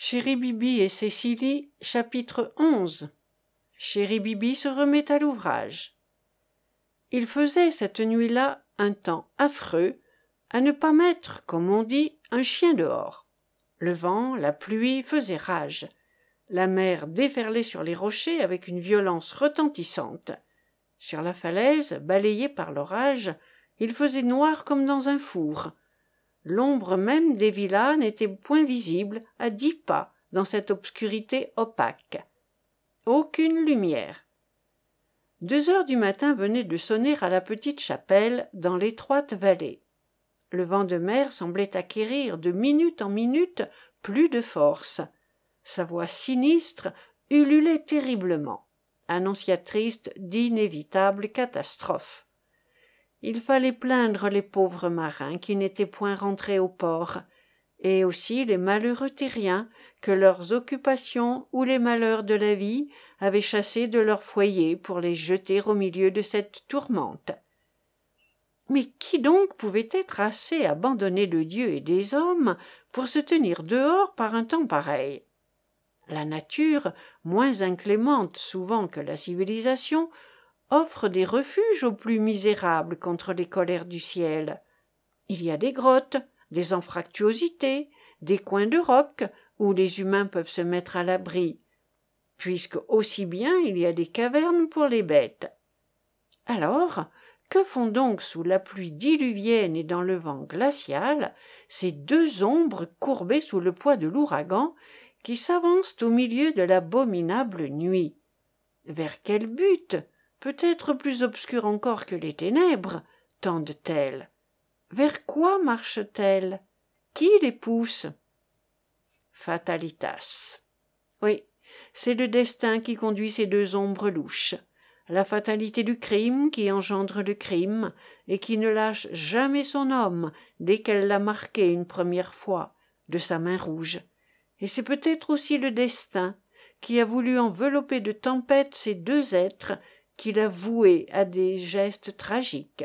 Chéri Bibi et Cécilie, chapitre 11. Chéri Bibi se remet à l'ouvrage. Il faisait cette nuit-là un temps affreux, à ne pas mettre, comme on dit, un chien dehors. Le vent, la pluie faisaient rage. La mer déferlait sur les rochers avec une violence retentissante. Sur la falaise, balayée par l'orage, il faisait noir comme dans un four. L'ombre même des villas n'était point visible à 10 pas dans cette obscurité opaque. Aucune lumière. 2 heures du matin venaient de sonner à la petite chapelle dans l'étroite vallée. Le vent de mer semblait acquérir de minute en minute plus de force. Sa voix sinistre ululait terriblement, annonciatrice d'inévitables catastrophes. Il fallait plaindre les pauvres marins qui n'étaient point rentrés au port, et aussi les malheureux terriens que leurs occupations ou les malheurs de la vie avaient chassés de leur foyer pour les jeter au milieu de cette tourmente. Mais qui donc pouvait être assez abandonné de Dieu et des hommes pour se tenir dehors par un temps pareil? La nature, moins inclémente souvent que la civilisation, offre des refuges aux plus misérables contre les colères du ciel. Il y a des grottes, des anfractuosités, des coins de roc où les humains peuvent se mettre à l'abri, puisque aussi bien il y a des cavernes pour les bêtes. Alors, que font donc sous la pluie diluvienne et dans le vent glacial ces 2 ombres courbées sous le poids de l'ouragan qui s'avancent au milieu de l'abominable nuit? Vers quel but, peut-être plus obscur encore que les ténèbres, tendent-elles? Vers quoi marchent-elles? Qui les pousse? Fatalitas. Oui, c'est le destin qui conduit ces 2 ombres louches. La fatalité du crime qui engendre le crime et qui ne lâche jamais son homme dès qu'elle l'a marqué une première fois de sa main rouge. Et c'est peut-être aussi le destin qui a voulu envelopper de tempête ces 2 êtres qu'il a voués à des gestes tragiques.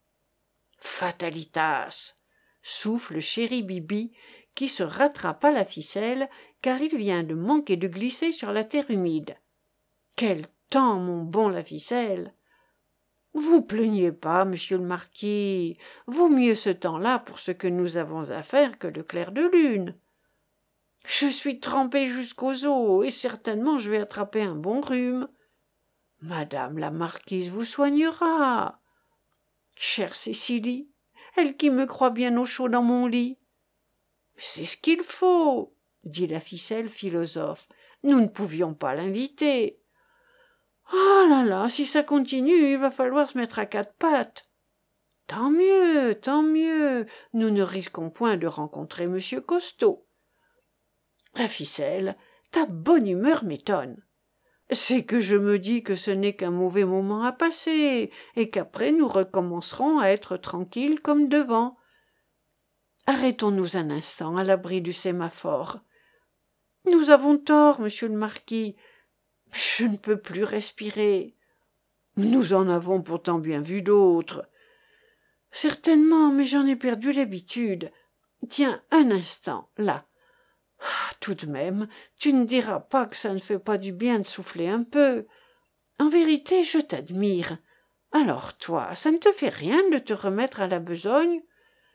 Fatalitas, souffle chéri Bibi, qui se rattrape à la ficelle car il vient de manquer de glisser sur la terre humide. Quel temps, mon bon la ficelle! Vous plaignez pas, monsieur le marquis, vaut mieux ce temps-là pour ce que nous avons à faire que le clair de lune. Je suis trempé jusqu'aux os, et certainement je vais attraper un bon rhume. Madame la marquise vous soignera. Chère Cécilie, elle qui me croit bien au chaud dans mon lit. C'est ce qu'il faut, dit la ficelle philosophe. Nous ne pouvions pas l'inviter. Ah là là, si ça continue, il va falloir se mettre à 4 pattes. Tant mieux, nous ne risquons point de rencontrer monsieur Costaud. La ficelle, ta bonne humeur m'étonne. C'est que je me dis que ce n'est qu'un mauvais moment à passer, et qu'après nous recommencerons à être tranquilles comme devant. Arrêtons-nous un instant à l'abri du sémaphore. Nous avons tort, monsieur le marquis. Je ne peux plus respirer. Nous en avons pourtant bien vu d'autres. Certainement, mais j'en ai perdu l'habitude. Tiens, un instant, là. Ah, tout de même, tu ne diras pas que ça ne fait pas du bien de souffler un peu. En vérité, je t'admire. Alors toi, ça ne te fait rien de te remettre à la besogne?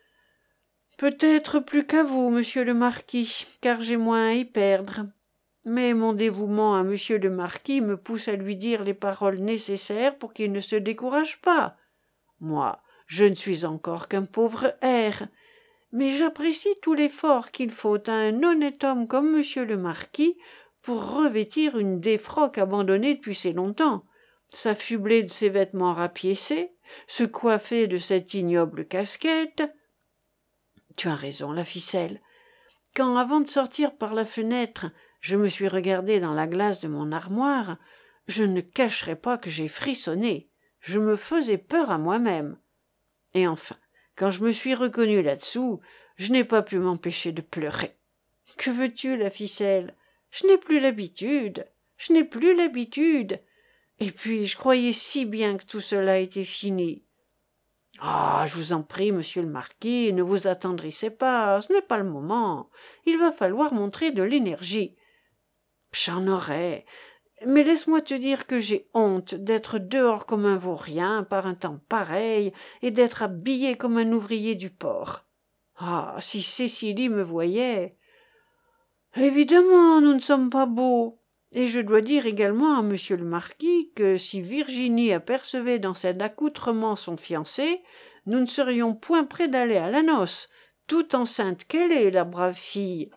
Peut-être plus qu'à vous, monsieur le marquis, car j'ai moins à y perdre. Mais mon dévouement à monsieur le marquis me pousse à lui dire les paroles nécessaires pour qu'il ne se décourage pas. Moi, je ne suis encore qu'un pauvre hère, mais j'apprécie tout l'effort qu'il faut à un honnête homme comme monsieur le marquis pour revêtir une défroque abandonnée depuis si longtemps, s'affubler de ses vêtements rapiécés, se coiffer de cette ignoble casquette. Tu as raison, la ficelle. Quand, avant de sortir par la fenêtre, je me suis regardé dans la glace de mon armoire, je ne cacherai pas que j'ai frissonné. Je me faisais peur à moi-même. Et enfin, quand je me suis reconnu là-dessous, je n'ai pas pu m'empêcher de pleurer. Que veux-tu, la ficelle? Je n'ai plus l'habitude. Et puis, je croyais si bien que tout cela était fini. Ah, je vous en prie, monsieur le marquis, ne vous attendrissez pas, ce n'est pas le moment. Il va falloir montrer de l'énergie. J'en aurai, mais laisse-moi te dire que j'ai honte d'être dehors comme un vaurien par un temps pareil et d'être habillé comme un ouvrier du port. Ah, si Cécilie me voyait. Évidemment, nous ne sommes pas beaux. Et je dois dire également à monsieur le marquis que si Virginie apercevait dans cet accoutrement son fiancé, nous ne serions point près d'aller à la noce, toute enceinte qu'elle est, la brave fille.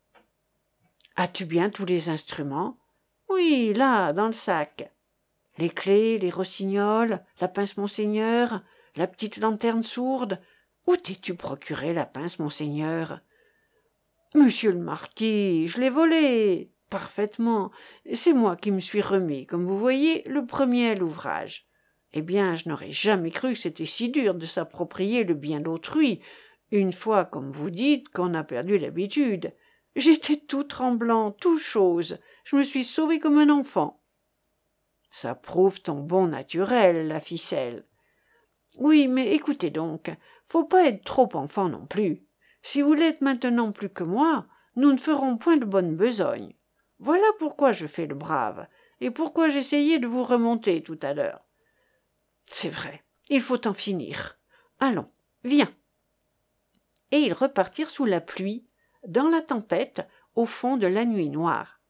As-tu bien tous les instruments? Oui, là, dans le sac. Les clés, les rossignols, la pince Monseigneur, la petite lanterne sourde. Où t'es-tu procuré la pince Monseigneur? Monsieur le marquis, je l'ai volée. Parfaitement. C'est moi qui me suis remis, comme vous voyez, le premier à l'ouvrage. Eh bien, je n'aurais jamais cru que c'était si dur de s'approprier le bien d'autrui, une fois, comme vous dites, qu'on a perdu l'habitude. J'étais tout tremblant, tout chose. Je me suis sauvé comme un enfant. Ça prouve ton bon naturel, la ficelle. Oui, mais écoutez donc, faut pas être trop enfant non plus. Si vous l'êtes maintenant plus que moi, nous ne ferons point de bonne besogne. Voilà pourquoi je fais le brave, et pourquoi j'essayais de vous remonter tout à l'heure. C'est vrai, il faut en finir. Allons, viens. Et ils repartirent sous la pluie, dans la tempête, au fond de la nuit noire.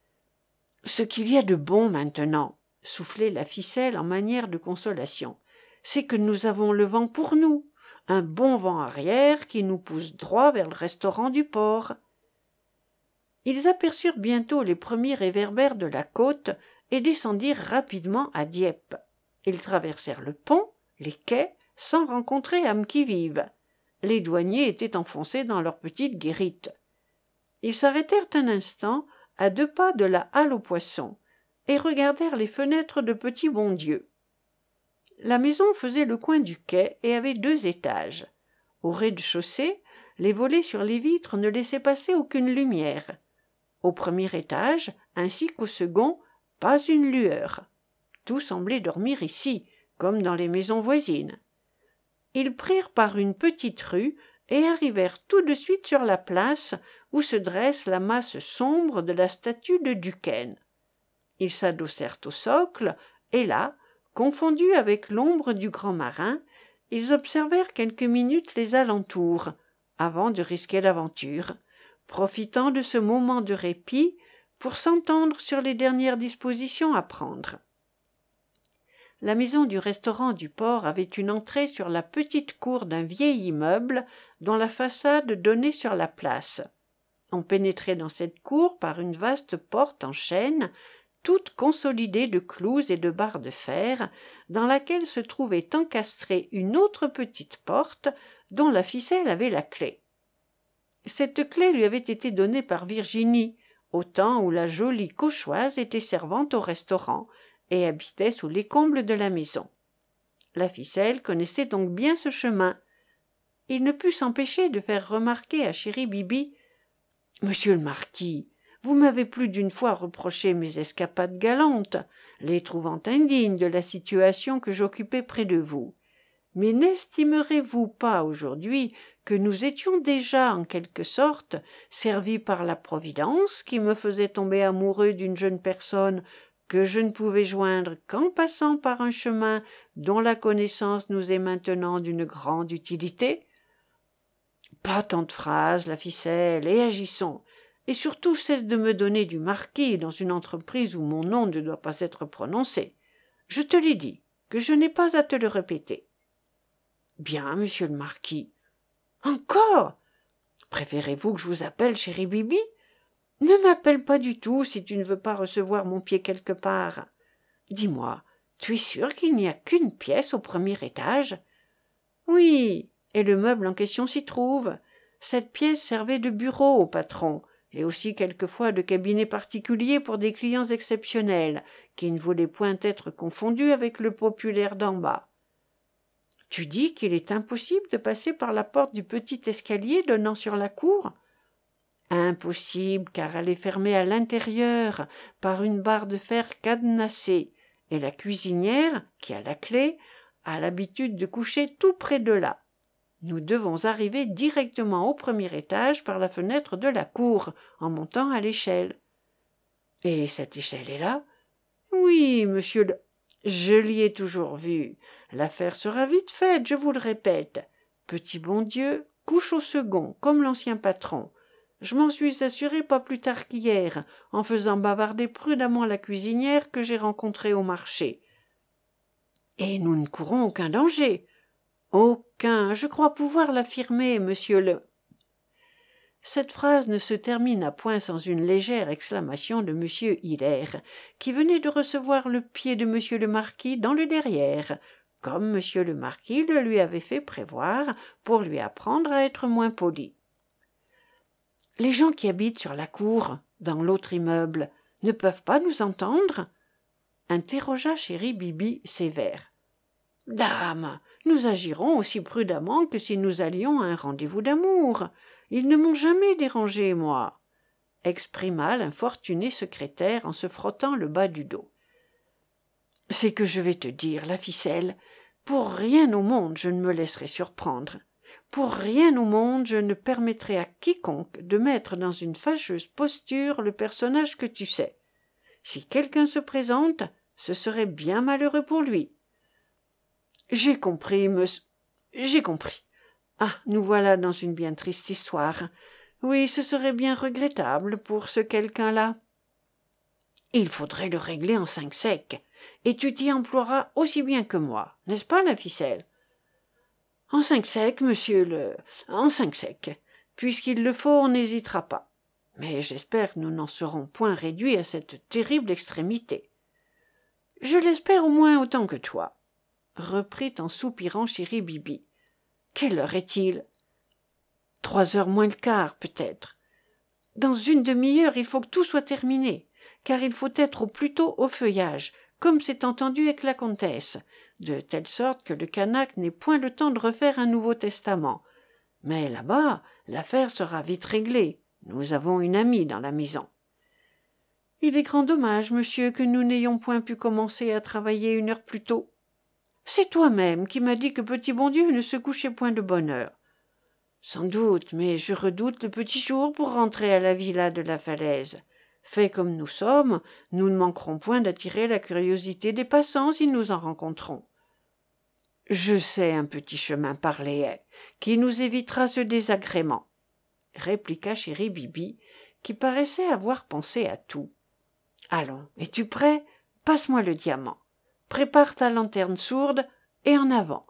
Ce qu'il y a de bon maintenant, soufflait la ficelle en manière de consolation, c'est que nous avons le vent pour nous, un bon vent arrière qui nous pousse droit vers le restaurant du port. Ils aperçurent bientôt les premiers réverbères de la côte et descendirent rapidement à Dieppe. Ils traversèrent le pont, les quais, sans rencontrer âme qui vive. Les douaniers étaient enfoncés dans leur petite guérite. Ils s'arrêtèrent un instant à 2 pas de la halle aux poissons et regardèrent les fenêtres de Petit Bondieu. La maison faisait le coin du quai et avait 2 étages. Au rez-de-chaussée, les volets sur les vitres ne laissaient passer aucune lumière. Au premier étage, ainsi qu'au second, pas une lueur. Tout semblait dormir ici, comme dans les maisons voisines. Ils prirent par une petite rue et arrivèrent tout de suite sur la place où se dresse la masse sombre de la statue de Duquesne. Ils s'adossèrent au socle, et là, confondus avec l'ombre du grand marin, ils observèrent quelques minutes les alentours, avant de risquer l'aventure, profitant de ce moment de répit pour s'entendre sur les dernières dispositions à prendre. La maison du restaurant du port avait une entrée sur la petite cour d'un vieil immeuble dont la façade donnait sur la place. On pénétrait dans cette cour par une vaste porte en chêne, toute consolidée de clous et de barres de fer, dans laquelle se trouvait encastrée une autre petite porte dont la ficelle avait la clé. Cette clé lui avait été donnée par Virginie, au temps où la jolie Cauchoise était servante au restaurant et habitait sous les combles de la maison. La ficelle connaissait donc bien ce chemin. Il ne put s'empêcher de faire remarquer à chéri Bibi: « Monsieur le marquis, vous m'avez plus d'une fois reproché mes escapades galantes, les trouvant indignes de la situation que j'occupais près de vous. Mais n'estimerez-vous pas aujourd'hui que nous étions déjà, en quelque sorte, servis par la Providence qui me faisait tomber amoureux d'une jeune personne que je ne pouvais joindre qu'en passant par un chemin dont la connaissance nous est maintenant d'une grande utilité? Pas tant de phrases, la ficelle, et agissons. Et surtout cesse de me donner du marquis dans une entreprise où mon nom ne doit pas être prononcé. Je te l'ai dit, que je n'ai pas à te le répéter. Bien, monsieur le marquis. Encore? Préférez-vous que je vous appelle chéri Bibi? Ne m'appelle pas du tout si tu ne veux pas recevoir mon pied quelque part. Dis-moi, tu es sûr qu'il n'y a qu'une pièce au premier étage? Oui, et le meuble en question s'y trouve. Cette pièce servait de bureau au patron, et aussi quelquefois de cabinet particulier pour des clients exceptionnels, qui ne voulaient point être confondus avec le populaire d'en bas. Tu dis qu'il est impossible de passer par la porte du petit escalier donnant sur la cour? Impossible, car elle est fermée à l'intérieur par une barre de fer cadenassée, et la cuisinière, qui a la clé, a l'habitude de coucher tout près de là. Nous devons arriver directement au premier étage par la fenêtre de la cour, en montant à l'échelle. » « Et cette échelle est là ?»« Oui, monsieur le... Je l'y ai toujours vue. L'affaire sera vite faite, je vous le répète. Petit bon Dieu, couche au second, comme l'ancien patron. Je m'en suis assuré pas plus tard qu'hier, en faisant bavarder prudemment la cuisinière que j'ai rencontrée au marché. Et nous ne courons aucun danger. Aucun, je crois pouvoir l'affirmer, monsieur le... » Cette phrase ne se termina point sans une légère exclamation de M. Hiller, qui venait de recevoir le pied de M. le marquis dans le derrière, comme M. le marquis le lui avait fait prévoir pour lui apprendre à être moins poli. « Les gens qui habitent sur la cour, dans l'autre immeuble, ne peuvent pas nous entendre ?» interrogea chéri Bibi sévère. « Dame, nous agirons aussi prudemment que si nous allions à un rendez-vous d'amour. Ils ne m'ont jamais dérangé, moi, » exprima l'infortuné secrétaire en se frottant le bas du dos. « C'est que je vais te dire, la ficelle, pour rien au monde je ne me laisserai surprendre. Pour rien au monde je ne permettrai à quiconque de mettre dans une fâcheuse posture le personnage que tu sais. Si quelqu'un se présente, ce serait bien malheureux pour lui. »« J'ai compris, monsieur. J'ai compris. Ah, nous voilà dans une bien triste histoire. Oui, ce serait bien regrettable pour ce quelqu'un-là. Il faudrait le régler en 5 secs, et tu t'y emploieras aussi bien que moi, n'est-ce pas, la ficelle ? En 5 secs, monsieur le... En 5 secs. Puisqu'il le faut, on n'hésitera pas. Mais j'espère que nous n'en serons point réduits à cette terrible extrémité. Je l'espère au moins autant que toi, reprit en soupirant chéri Bibi. Quelle heure est-il ? 3 heures moins le quart, peut-être. Dans une demi-heure, il faut que tout soit terminé, car il faut être au plus tôt au feuillage, comme c'est entendu avec la comtesse, de telle sorte que le canaque n'ait point le temps de refaire un Nouveau Testament. Mais là-bas, l'affaire sera vite réglée. Nous avons une amie dans la maison. Il est grand dommage, monsieur, que nous n'ayons point pu commencer à travailler 1 heure plus tôt. C'est toi-même qui m'as dit que petit bon Dieu ne se couchait point de bonne heure. Sans doute, mais je redoute le petit jour pour rentrer à la villa de la Falaise. Faits comme nous sommes, nous ne manquerons point d'attirer la curiosité des passants si nous en rencontrons. Je sais un petit chemin par les haies qui nous évitera ce désagrément, répliqua chéri Bibi, qui paraissait avoir pensé à tout. Allons, es-tu prêt ? Passe-moi le diamant. Prépare ta lanterne sourde et en avant.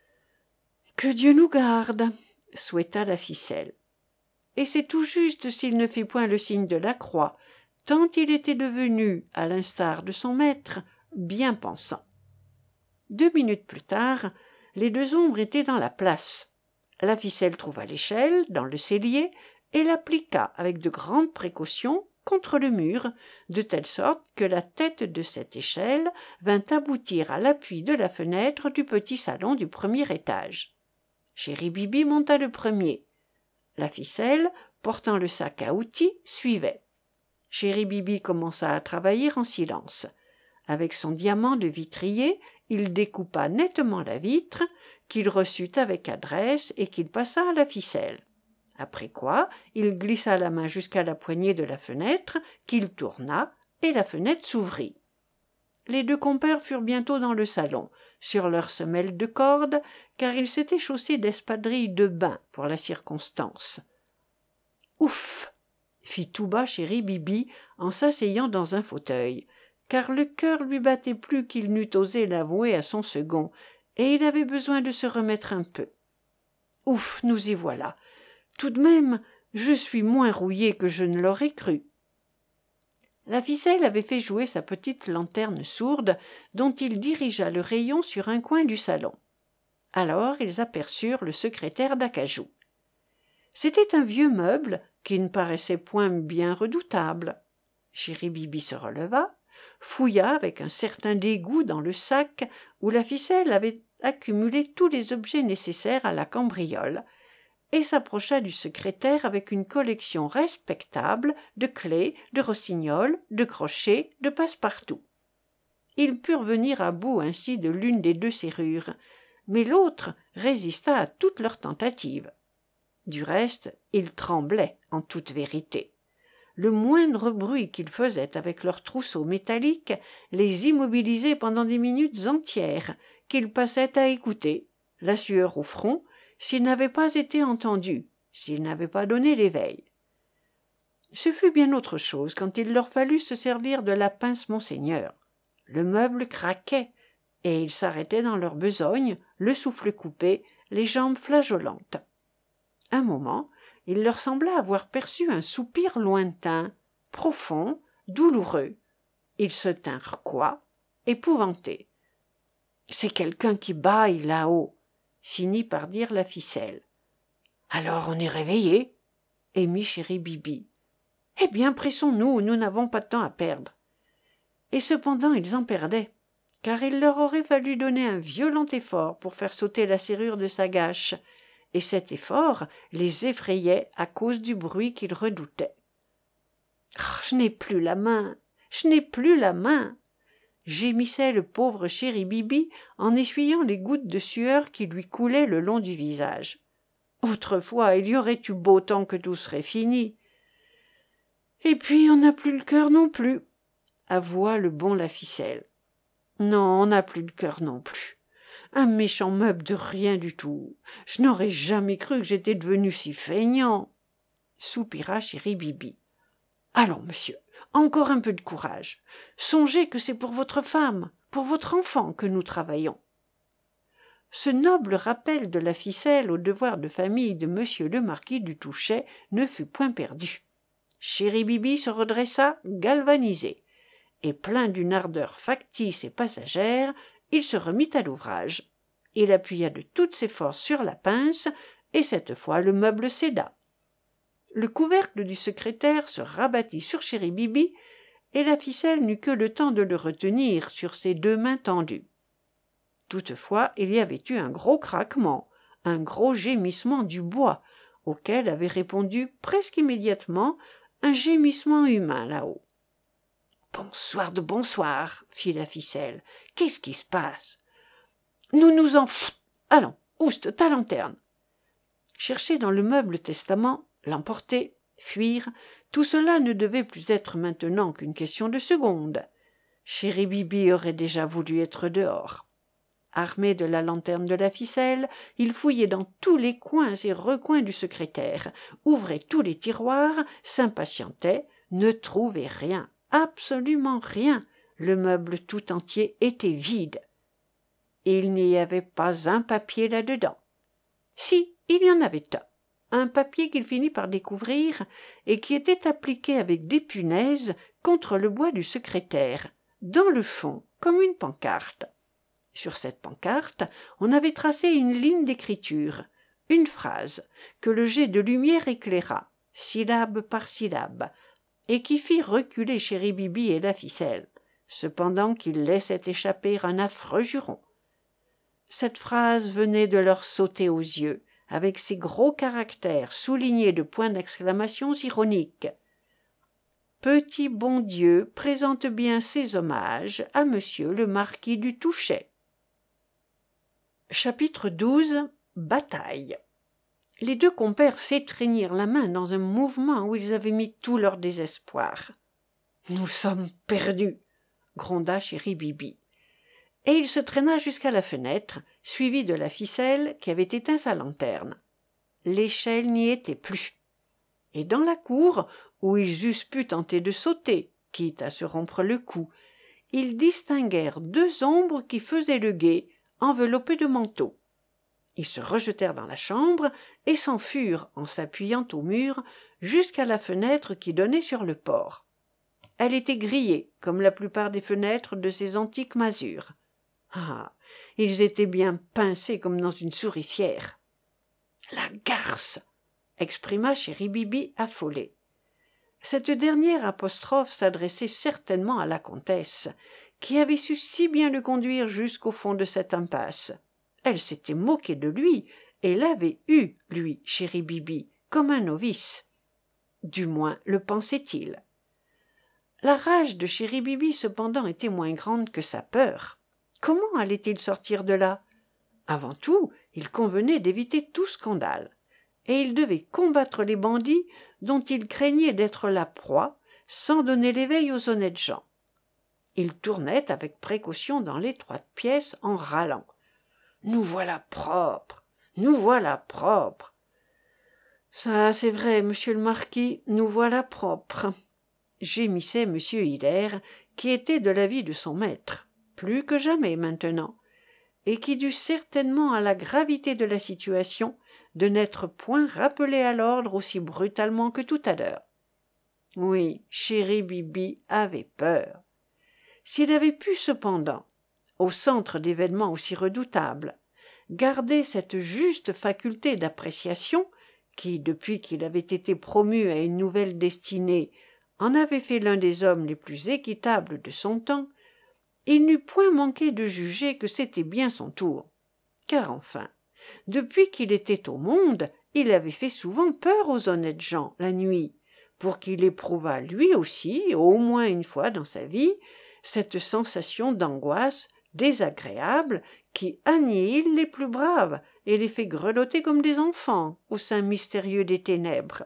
Que Dieu nous garde, souhaita la ficelle. Et c'est tout juste s'il ne fit point le signe de la croix, tant il était devenu, à l'instar de son maître, bien pensant. 2 minutes plus tard, les 2 ombres étaient dans la place. La ficelle trouva l'échelle dans le cellier et l'appliqua avec de grandes précautions contre le mur, de telle sorte que la tête de cette échelle vint aboutir à l'appui de la fenêtre du petit salon du premier étage. Chéri Bibi monta le premier. La ficelle, portant le sac à outils, suivait. Chéri Bibi commença à travailler en silence. Avec son diamant de vitrier, il découpa nettement la vitre, qu'il reçut avec adresse et qu'il passa à la ficelle. Après quoi, il glissa la main jusqu'à la poignée de la fenêtre, qu'il tourna, et la fenêtre s'ouvrit. Les 2 compères furent bientôt dans le salon, sur leurs semelles de corde, car ils s'étaient chaussés d'espadrilles de bain pour la circonstance. « Ouf !» fit tout bas chéri Bibi en s'asseyant dans un fauteuil, car le cœur lui battait plus qu'il n'eût osé l'avouer à son second, et il avait besoin de se remettre un peu. « Ouf, nous y voilà. Tout de même, je suis moins rouillé que je ne l'aurais cru. » La ficelle avait fait jouer sa petite lanterne sourde, dont il dirigea le rayon sur un coin du salon. Alors ils aperçurent le secrétaire d'acajou. C'était un vieux meuble qui ne paraissait point bien redoutable. Chéri Bibi se releva, fouilla avec un certain dégoût dans le sac où la ficelle avait accumulé tous les objets nécessaires à la cambriole, et s'approcha du secrétaire avec une collection respectable de clefs, de rossignols, de crochets, de passe-partout. ils purent venir à bout ainsi de l'une des deux serrures, mais l'autre résista à toutes leurs tentatives. Du reste, ils tremblaient en toute vérité. Le moindre bruit qu'ils faisaient avec leurs trousseaux métalliques les immobilisait pendant des minutes entières, qu'ils passaient à écouter, la sueur au front, s'ils n'avaient pas été entendus, s'ils n'avaient pas donné l'éveil. Ce fut bien autre chose quand il leur fallut se servir de la pince Monseigneur. Le meuble craquait, et ils s'arrêtaient dans leur besogne, le souffle coupé, les jambes flageolantes. Un moment, il leur sembla avoir perçu un soupir lointain, profond, douloureux. Ils se tinrent coi, épouvantés. « C'est quelqu'un qui bâille là-haut », finit par dire la ficelle. « Alors on est réveillés » émit chéri Bibi. « Eh bien, pressons-nous, nous n'avons pas de temps à perdre. » Et cependant ils en perdaient, car il leur aurait fallu donner un violent effort pour faire sauter la serrure de sa gâche, et cet effort les effrayait à cause du bruit qu'ils redoutaient. « Oh, je n'ai plus la main, je n'ai plus la main !» gémissait le pauvre chéri Bibi en essuyant les gouttes de sueur qui lui coulaient le long du visage. Autrefois, il y aurait eu beau temps que tout serait fini. Et puis, on n'a plus le cœur non plus, avoua le bon la ficelle. Non, on n'a plus le cœur non plus. Un méchant meuble de rien du tout. Je n'aurais jamais cru que j'étais devenu si feignant, soupira chéri Bibi. Allons, monsieur, encore un peu de courage. Songez que c'est pour votre femme, pour votre enfant que nous travaillons. Ce noble rappel de la ficelle au devoir de famille de monsieur le marquis du Touchet ne fut point perdu. Chéri Bibi se redressa galvanisé, et plein d'une ardeur factice et passagère, il se remit à l'ouvrage. Il appuya de toutes ses forces sur la pince, et cette fois le meuble céda. Le couvercle du secrétaire se rabattit sur chéri Bibi, et la ficelle n'eut que le temps de le retenir sur ses deux mains tendues. Toutefois, il y avait eu un gros craquement, un gros gémissement du bois, auquel avait répondu presque immédiatement un gémissement humain là-haut. « Bonsoir de bonsoir, fit la ficelle. Qu'est-ce qui se passe ? Nous nous en Allons, ouste, ta lanterne. Chercher dans le meuble testament, l'emporter, fuir, tout cela ne devait plus être maintenant qu'une question de secondes. Chéri Bibi aurait déjà voulu être dehors. Armé de la lanterne de la ficelle, il fouillait dans tous les coins et recoins du secrétaire, ouvrait tous les tiroirs, s'impatientait, ne trouvait rien, absolument rien. Le meuble tout entier était vide. Il n'y avait pas un papier là-dedans. Si, il y en avait un papier qu'il finit par découvrir et qui était appliqué avec des punaises contre le bois du secrétaire, dans le fond, comme une pancarte. Sur cette pancarte, on avait tracé une ligne d'écriture, une phrase, que le jet de lumière éclaira, syllabe par syllabe, et qui fit reculer chéri Bibi et la ficelle, cependant qu'ils laissaient échapper un affreux juron. Cette phrase venait de leur sauter aux yeux, avec ses gros caractères soulignés de points d'exclamation ironiques. « Petit bon Dieu présente bien ses hommages à monsieur le marquis du Touchet. » Chapitre 12. Bataille. Les deux compères s'étreignirent la main dans un mouvement où ils avaient mis tout leur désespoir. « Nous sommes perdus !» gronda chéri Bibi. Et il se traîna jusqu'à la fenêtre, suivi de la ficelle qui avait éteint sa lanterne. L'échelle n'y était plus. Et dans la cour, où ils eussent pu tenter de sauter, quitte à se rompre le cou, ils distinguèrent deux ombres qui faisaient le guet, enveloppées de manteaux. Ils se rejetèrent dans la chambre et s'enfurent, en s'appuyant au mur, jusqu'à la fenêtre qui donnait sur le port. Elle était grillée, comme la plupart des fenêtres de ces antiques masures. Ah, ils étaient bien pincés comme dans une souricière. « La garce !» exprima chéri Bibi affolé. Cette dernière apostrophe s'adressait certainement à la comtesse, qui avait su si bien le conduire jusqu'au fond de cette impasse. Elle s'était moquée de lui et l'avait eu, lui, chéri Bibi, comme un novice. Du moins le pensait-il. La rage de Chéri Bibi cependant était moins grande que sa peur. Comment allait-il sortir de là? Avant tout, il convenait d'éviter tout scandale, et il devait combattre les bandits dont il craignait d'être la proie, sans donner l'éveil aux honnêtes gens. Il tournait avec précaution dans l'étroite pièce en râlant. « Nous voilà propres, nous voilà propres. »« Ça, c'est vrai, monsieur le marquis, nous voilà propres. » gémissait M. Hillère, qui était de l'avis de son maître, plus que jamais maintenant, et qui dut certainement à la gravité de la situation de n'être point rappelé à l'ordre aussi brutalement que tout à l'heure. Oui, Chéri Bibi avait peur. S'il avait pu cependant, au centre d'événements aussi redoutables, garder cette juste faculté d'appréciation qui, depuis qu'il avait été promu à une nouvelle destinée, en avait fait l'un des hommes les plus équitables de son temps, il n'eût point manqué de juger que c'était bien son tour. Car enfin, depuis qu'il était au monde, il avait fait souvent peur aux honnêtes gens la nuit, pour qu'il éprouvât lui aussi, au moins une fois dans sa vie, cette sensation d'angoisse désagréable qui annihile les plus braves et les fait grelotter comme des enfants au sein mystérieux des ténèbres.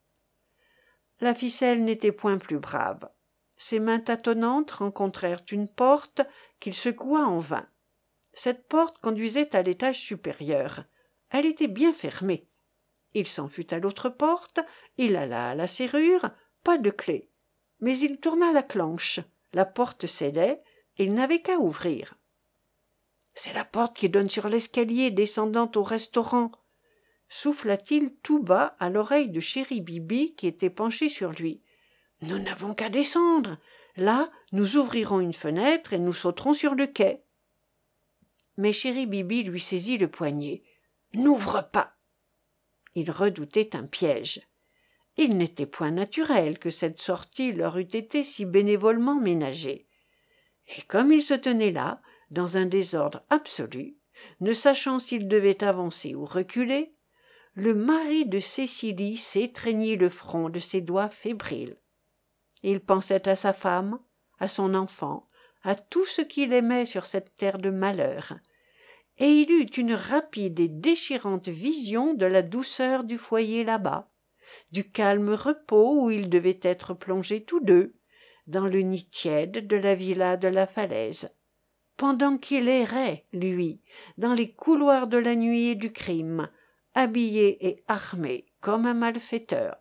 La ficelle n'était point plus brave. Ses mains tâtonnantes rencontrèrent une porte qu'il secoua en vain. Cette porte conduisait à l'étage supérieur. Elle était bien fermée. Il s'en fut à l'autre porte, il alla à la serrure, pas de clef. Mais il tourna la clenche, la porte cédait, il n'avait qu'à ouvrir. « C'est la porte qui donne sur l'escalier descendant au restaurant », souffla-t-il tout bas à l'oreille de Chéri Bibi qui était penché sur lui. « Nous n'avons qu'à descendre. Là, nous ouvrirons une fenêtre et nous sauterons sur le quai. » Mais Chéri Bibi lui saisit le poignet. « N'ouvre pas !» Il redoutait un piège. Il n'était point naturel que cette sortie leur eût été si bénévolement ménagée. Et comme il se tenait là, dans un désordre absolu, ne sachant s'il devait avancer ou reculer, le mari de Cécilie s'étreignit le front de ses doigts fébriles. Il pensait à sa femme, à son enfant, à tout ce qu'il aimait sur cette terre de malheur, et il eut une rapide et déchirante vision de la douceur du foyer là-bas, du calme repos où ils devaient être plongés tous deux, dans le nid tiède de la villa de la Falaise, pendant qu'il errait, lui, dans les couloirs de la nuit et du crime, habillé et armé comme un malfaiteur.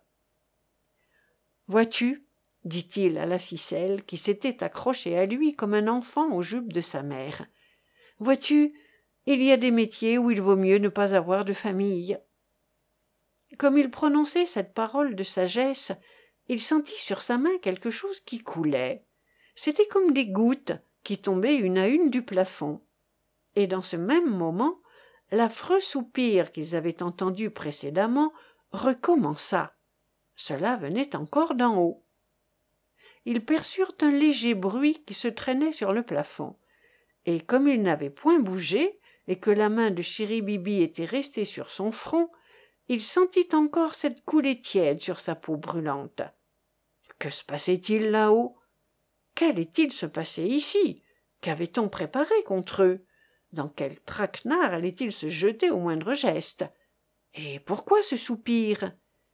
« Vois-tu, » dit-il à la ficelle qui s'était accrochée à lui comme un enfant aux jupes de sa mère, « vois-tu, il y a des métiers où il vaut mieux ne pas avoir de famille. » Comme il prononçait cette parole de sagesse, il sentit sur sa main quelque chose qui coulait. C'était comme des gouttes qui tombaient une à une du plafond. Et dans ce même moment, l'affreux soupir qu'ils avaient entendu précédemment recommença. Cela venait encore d'en haut. Ils perçurent un léger bruit qui se traînait sur le plafond, et comme il n'avait point bougé, et que la main de Chéri Bibi était restée sur son front, il sentit encore cette coulée tiède sur sa peau brûlante. Que se passait-il là-haut? Qu'allait-il se passer ici? Qu'avait-on préparé contre eux? Dans quel traquenard allait-il se jeter au moindre geste? Et pourquoi ce soupir?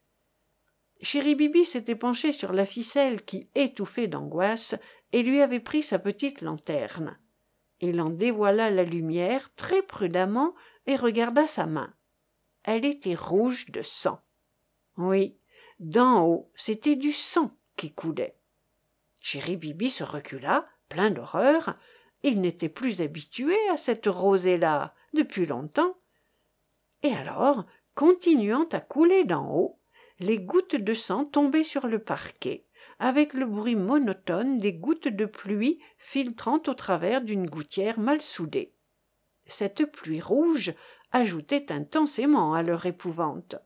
Chéri Bibi s'était penché sur la ficelle qui étouffait d'angoisse et lui avait pris sa petite lanterne. Il en dévoila la lumière très prudemment et regarda sa main. Elle était rouge de sang. Oui, d'en haut, c'était du sang qui coulait. Chéri Bibi se recula, plein d'horreur. Il n'était plus habitué à cette rosée-là depuis longtemps. Et alors, continuant à couler d'en haut, les gouttes de sang tombaient sur le parquet, avec le bruit monotone des gouttes de pluie filtrant au travers d'une gouttière mal soudée. Cette pluie rouge ajoutait intensément à leur épouvante.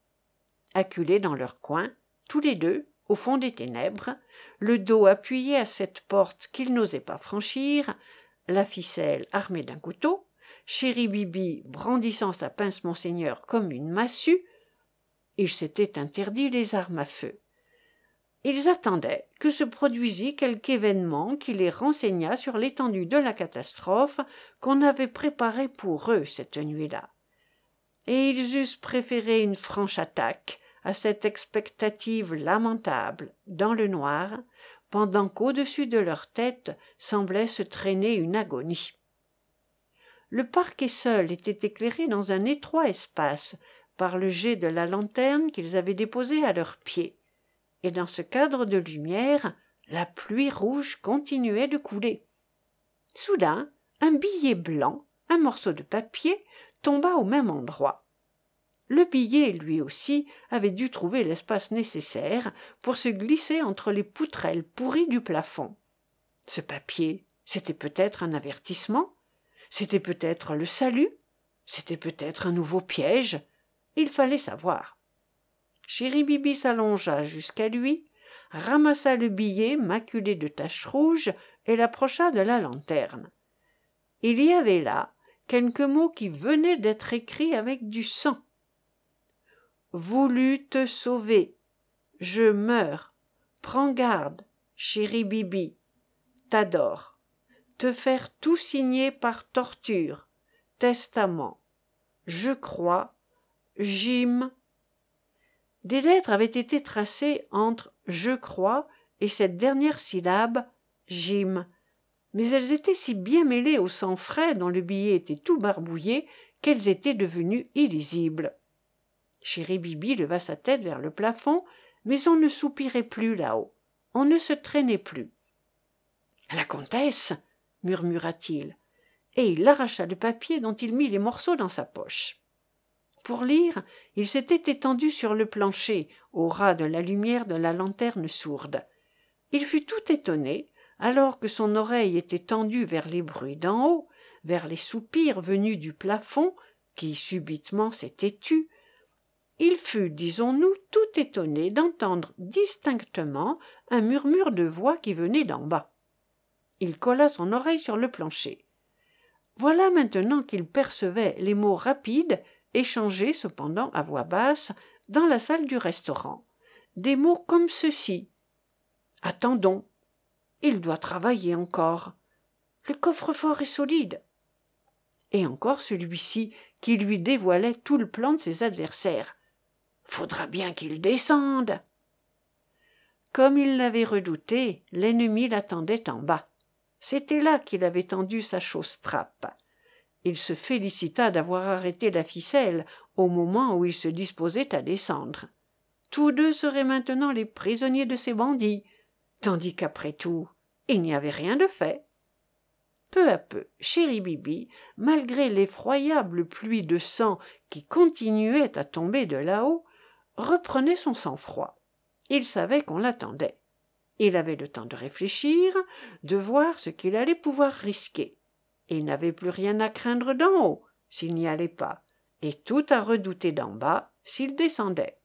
Acculés dans leur coin, tous les deux, au fond des ténèbres, le dos appuyé à cette porte qu'ils n'osaient pas franchir, la ficelle armée d'un couteau, Chéri Bibi brandissant sa pince Monseigneur comme une massue, il s'était interdit les armes à feu. Ils attendaient que se produisît quelque événement qui les renseignât sur l'étendue de la catastrophe qu'on avait préparée pour eux cette nuit-là. Et ils eussent préféré une franche attaque à cette expectative lamentable, dans le noir, pendant qu'au-dessus de leur tête semblait se traîner une agonie. Le parquet seul était éclairé dans un étroit espace par le jet de la lanterne qu'ils avaient déposée à leurs pieds, et dans ce cadre de lumière, la pluie rouge continuait de couler. Soudain, un billet blanc, un morceau de papier, tomba au même endroit. Le billet, lui aussi, avait dû trouver l'espace nécessaire pour se glisser entre les poutrelles pourries du plafond. Ce papier, c'était peut-être un avertissement, c'était peut-être le salut, c'était peut-être un nouveau piège. Il fallait savoir. Chéri Bibi s'allongea jusqu'à lui, ramassa le billet maculé de taches rouges et l'approcha de la lanterne. Il y avait là quelques mots qui venaient d'être écrits avec du sang. « Voulu te sauver. Je meurs. Prends garde, chéri Bibi. T'adore. Te faire tout signer par torture. Testament. Je crois. Jim. » Des lettres avaient été tracées entre « je crois » et cette dernière syllabe « Jim », mais elles étaient si bien mêlées au sang frais dont le billet était tout barbouillé qu'elles étaient devenues illisibles. Chéri Bibi leva sa tête vers le plafond, mais on ne soupirait plus là-haut, on ne se traînait plus. « La comtesse » murmura-t-il, et il arracha le papier dont il mit les morceaux dans sa poche. Pour lire, il s'était étendu sur le plancher, au ras de la lumière de la lanterne sourde. Il fut tout étonné, alors que son oreille était tendue vers les bruits d'en haut, vers les soupirs venus du plafond, qui subitement s'étaient tus. Il fut, disons-nous, tout étonné d'entendre distinctement un murmure de voix qui venait d'en bas. Il colla son oreille sur le plancher. Voilà maintenant qu'il percevait les mots rapides, échangés cependant à voix basse, dans la salle du restaurant. Des mots comme ceci. « Attendons. Il doit travailler encore. Le coffre-fort est solide. » Et encore celui-ci qui lui dévoilait tout le plan de ses adversaires. « Faudra bien qu'il descende. » Comme il l'avait redouté, l'ennemi l'attendait en bas. C'était là qu'il avait tendu sa chausse trappe. Il se félicita d'avoir arrêté la ficelle au moment où il se disposait à descendre. Tous deux seraient maintenant les prisonniers de ces bandits, tandis qu'après tout, il n'y avait rien de fait. Peu à peu, chéri Bibi, malgré l'effroyable pluie de sang qui continuait à tomber de là-haut, reprenait son sang-froid. Il savait qu'on l'attendait. Il avait le temps de réfléchir, de voir ce qu'il allait pouvoir risquer. Il n'avait plus rien à craindre d'en haut, s'il n'y allait pas, et tout à redouter d'en bas, s'il descendait.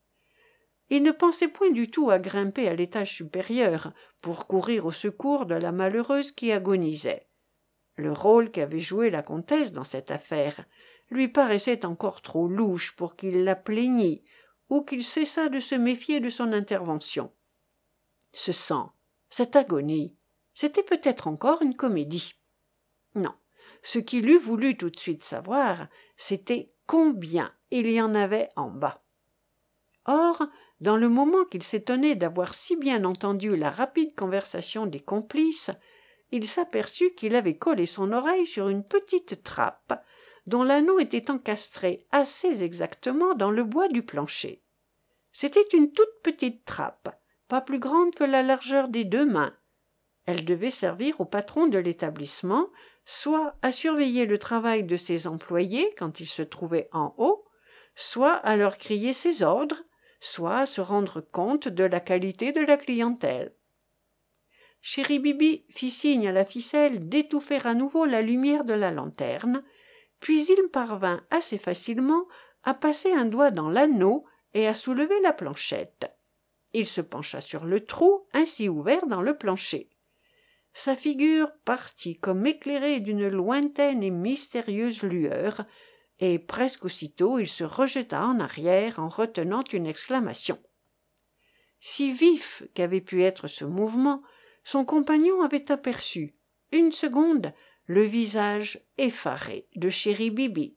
Il ne pensait point du tout à grimper à l'étage supérieur pour courir au secours de la malheureuse qui agonisait. Le rôle qu'avait joué la comtesse dans cette affaire lui paraissait encore trop louche pour qu'il la plaignît ou qu'il cessât de se méfier de son intervention. Ce sang, cette agonie, c'était peut-être encore une comédie. Non, ce qu'il eût voulu tout de suite savoir, c'était combien il y en avait en bas. Or, dans le moment qu'il s'étonnait d'avoir si bien entendu la rapide conversation des complices, il s'aperçut qu'il avait collé son oreille sur une petite trappe dont l'anneau était encastré assez exactement dans le bois du plancher. C'était une toute petite trappe, pas plus grande que la largeur des 2 mains. Elle devait servir au patron de l'établissement, soit à surveiller le travail de ses employés quand ils se trouvaient en haut, soit à leur crier ses ordres, soit à se rendre compte de la qualité de la clientèle. Chéri Bibi fit signe à la ficelle d'étouffer à nouveau la lumière de la lanterne, puis il parvint assez facilement à passer un doigt dans l'anneau et à soulever la planchette. Il se pencha sur le trou ainsi ouvert dans le plancher. Sa figure partit comme éclairée d'une lointaine et mystérieuse lueur, et presque aussitôt il se rejeta en arrière en retenant une exclamation. Si vif qu'avait pu être ce mouvement, son compagnon avait aperçu, une seconde, le visage effaré de Chéri Bibi.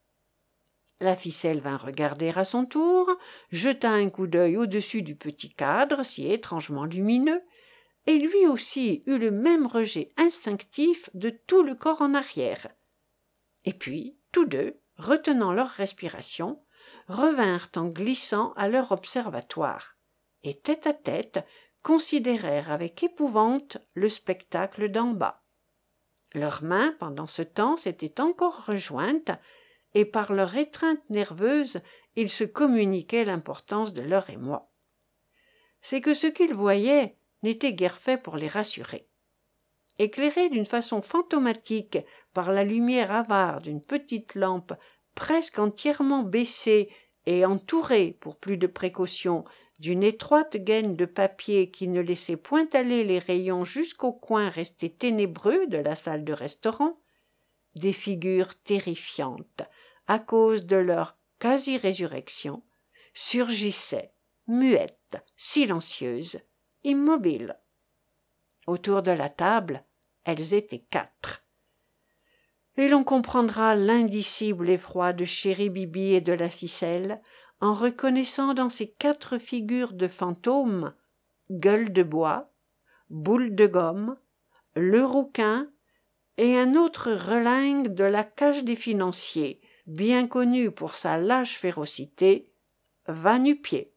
La ficelle vint regarder à son tour, jeta un coup d'œil au-dessus du petit cadre si étrangement lumineux, et lui aussi eut le même rejet instinctif de tout le corps en arrière. Et puis, tous deux, retenant leur respiration, revinrent en glissant à leur observatoire, et tête à tête considérèrent avec épouvante le spectacle d'en bas. Leurs mains, pendant ce temps, s'étaient encore rejointes, et par leur étreinte nerveuse, ils se communiquaient l'importance de leur émoi. C'est que ce qu'ils voyaient n'était guère fait pour les rassurer. Éclairés d'une façon fantomatique par la lumière avare d'une petite lampe presque entièrement baissée et entourée, pour plus de précaution, d'une étroite gaine de papier qui ne laissait point aller les rayons jusqu'au coin resté ténébreux de la salle de restaurant, des figures terrifiantes, à cause de leur quasi-résurrection, surgissaient, muettes, silencieuses, immobiles. Autour de la table, elles étaient 4. Et l'on comprendra l'indicible effroi de Chéri Bibi et de la ficelle en reconnaissant dans ces 4 figures de fantômes Gueule de Bois, Boule de Gomme, le Rouquin et un autre relingue de la cage des financiers, bien connu pour sa lâche férocité, Va-nu-pieds.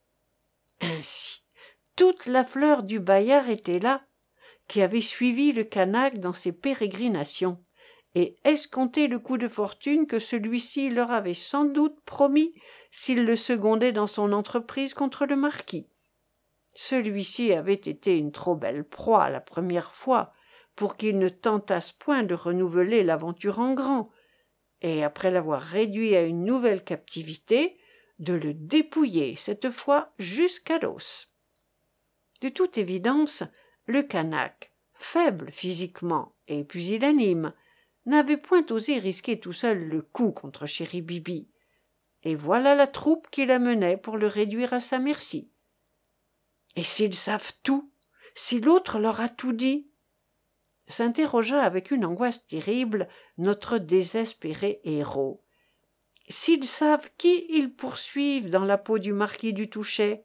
Ainsi, toute la fleur du Bayard était là, qui avait suivi le Canaque dans ses pérégrinations, et escompté le coup de fortune que celui-ci leur avait sans doute promis s'il le secondait dans son entreprise contre le marquis. Celui-ci avait été une trop belle proie la première fois pour qu'ils ne tentassent point de renouveler l'aventure en grand, et après l'avoir réduit à une nouvelle captivité, de le dépouiller cette fois jusqu'à l'os. De toute évidence, le Canaque, faible physiquement et pusillanime, n'avait point osé risquer tout seul le coup contre Chéri Bibi, et voilà la troupe qui l'amenait pour le réduire à sa merci. Et s'ils savent tout, si l'autre leur a tout dit, s'interrogea avec une angoisse terrible notre désespéré héros. S'ils savent qui ils poursuivent dans la peau du marquis du Touchet.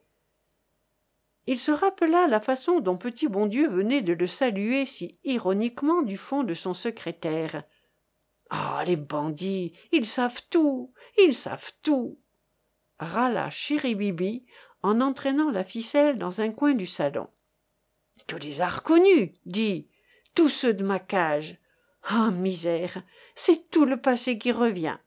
Il se rappela la façon dont petit bon Dieu venait de le saluer si ironiquement du fond de son secrétaire. Ah, les bandits, ils savent tout, ils savent tout, râla Chéri Bibi en entraînant la ficelle dans un coin du salon. Tu les as reconnus, dis, tous ceux de ma cage. Ah, misère, c'est tout le passé qui revient.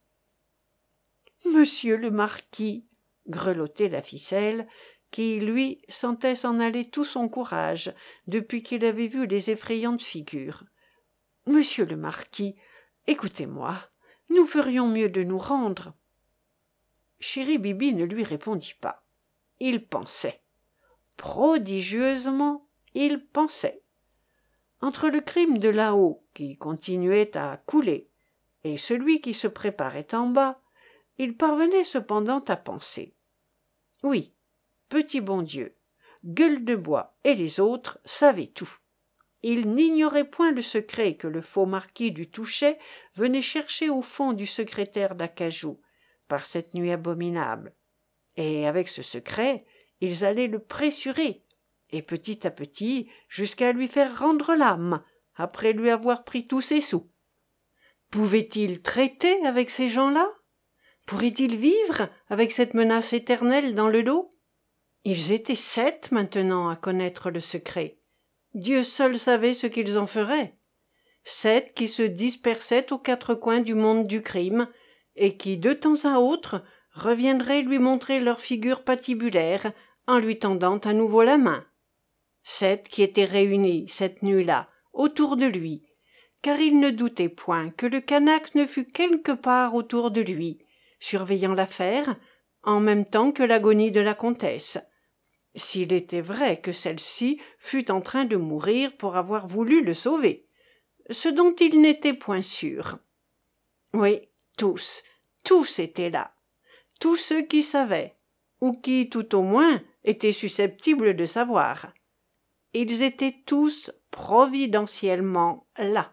Monsieur le marquis, grelottait la ficelle, qui, lui, sentait s'en aller tout son courage depuis qu'il avait vu les effrayantes figures. Monsieur le marquis, écoutez-moi, nous ferions mieux de nous rendre. Chéri Bibi ne lui répondit pas. Il pensait. Prodigieusement, il pensait. Entre le crime de là-haut, qui continuait à couler, et celui qui se préparait en bas, il parvenait cependant à penser. Oui, petit bon Dieu, Gueule de Bois et les autres savaient tout. Ils n'ignoraient point le secret que le faux marquis du Touchet venait chercher au fond du secrétaire d'Acajou, par cette nuit abominable. Et avec ce secret, ils allaient le pressurer, et petit à petit, jusqu'à lui faire rendre l'âme, après lui avoir pris tous ses sous. Pouvaient-ils traiter avec ces gens-là? Pourraient-ils vivre avec cette menace éternelle dans le dos? Ils étaient 7 maintenant à connaître le secret. Dieu seul savait ce qu'ils en feraient. 7 qui se dispersaient aux 4 coins du monde du crime, et qui, de temps à autre, reviendraient lui montrer leur figure patibulaire en lui tendant à nouveau la main. 7 qui étaient réunis, cette nuit-là, autour de lui, car il ne doutait point que le Canaque ne fût quelque part autour de lui, surveillant l'affaire, en même temps que l'agonie de la comtesse, s'il était vrai que celle-ci fût en train de mourir pour avoir voulu le sauver, ce dont il n'était point sûr. Oui, tous étaient là, tous ceux qui savaient, ou qui, tout au moins, étaient susceptibles de savoir. Ils étaient tous providentiellement là.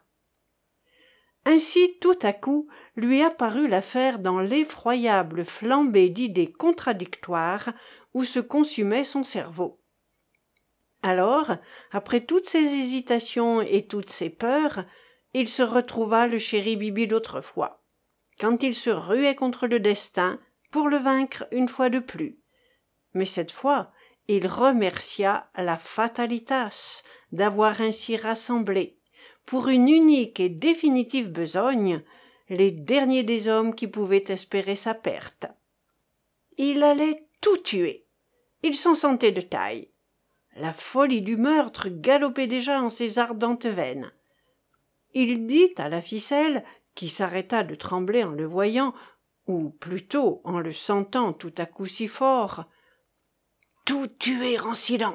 Ainsi, tout à coup, lui apparut l'affaire dans l'effroyable flambée d'idées contradictoires où se consumait son cerveau. Alors, après toutes ses hésitations et toutes ses peurs, il se retrouva le chéri Bibi d'autrefois, quand il se ruait contre le destin pour le vaincre une fois de plus. Mais cette fois, il remercia la fatalitas d'avoir ainsi rassemblé, pour une unique et définitive besogne, les derniers des hommes qui pouvaient espérer sa perte. Il allait tout tuer. Il s'en sentait de taille. La folie du meurtre galopait déjà en ses ardentes veines. Il dit à la ficelle, qui s'arrêta de trembler en le voyant, ou plutôt en le sentant tout à coup si fort, « Tout tuer en silence !»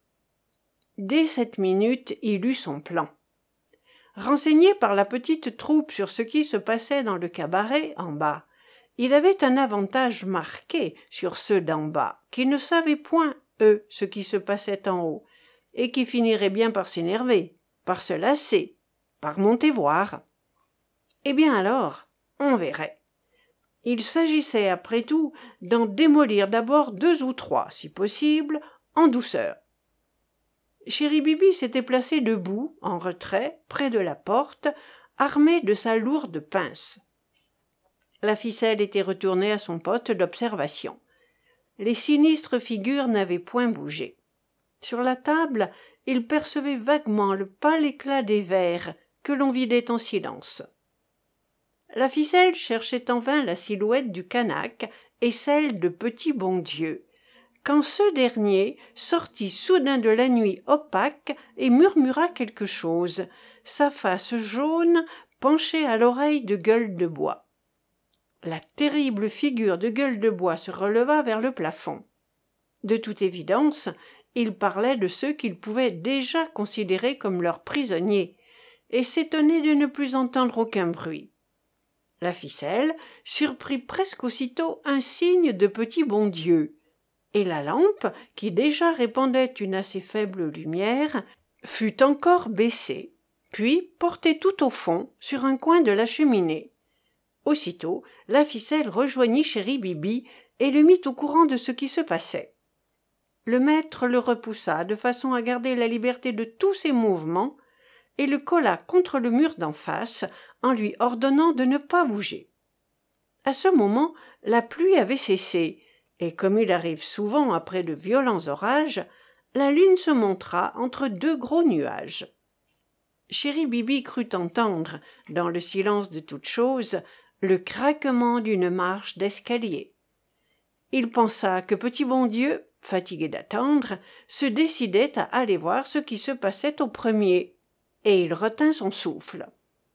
Dès cette minute, il eut son plan. Renseigné par la petite troupe sur ce qui se passait dans le cabaret en bas, il avait un avantage marqué sur ceux d'en bas, qui ne savaient point, eux, ce qui se passait en haut, et qui finiraient bien par s'énerver, par se lasser, par monter voir. Eh bien alors, on verrait. Il s'agissait, après tout, d'en démolir d'abord 2 ou 3, si possible, en douceur. Chéri Bibi s'était placé debout, en retrait, près de la porte, armé de sa lourde pince. La ficelle était retournée à son poste d'observation. Les sinistres figures n'avaient point bougé. Sur la table, il percevait vaguement le pâle éclat des verres que l'on vidait en silence. La ficelle cherchait en vain la silhouette du Canaque et celle de Petit Bondieu, quand ce dernier sortit soudain de la nuit opaque et murmura quelque chose, sa face jaune penchée à l'oreille de Gueule de Bois. La terrible figure de Gueule de Bois se releva vers le plafond. De toute évidence, il parlait de ceux qu'il pouvait déjà considérer comme leurs prisonniers, et s'étonnait de ne plus entendre aucun bruit. La ficelle surprit presque aussitôt un signe de Petit Bondieu, et la lampe, qui déjà répandait une assez faible lumière, fut encore baissée, puis portée tout au fond, sur un coin de la cheminée. Aussitôt, la ficelle rejoignit chéri Bibi et le mit au courant de ce qui se passait. Le maître le repoussa de façon à garder la liberté de tous ses mouvements et le colla contre le mur d'en face en lui ordonnant de ne pas bouger. À ce moment, la pluie avait cessé, et comme il arrive souvent après de violents orages, la lune se montra entre 2 gros nuages. Chéri Bibi crut entendre, dans le silence de toute chose, le craquement d'une marche d'escalier. Il pensa que Petit Bondieu, fatigué d'attendre, se décidait à aller voir ce qui se passait au premier, et il retint son souffle.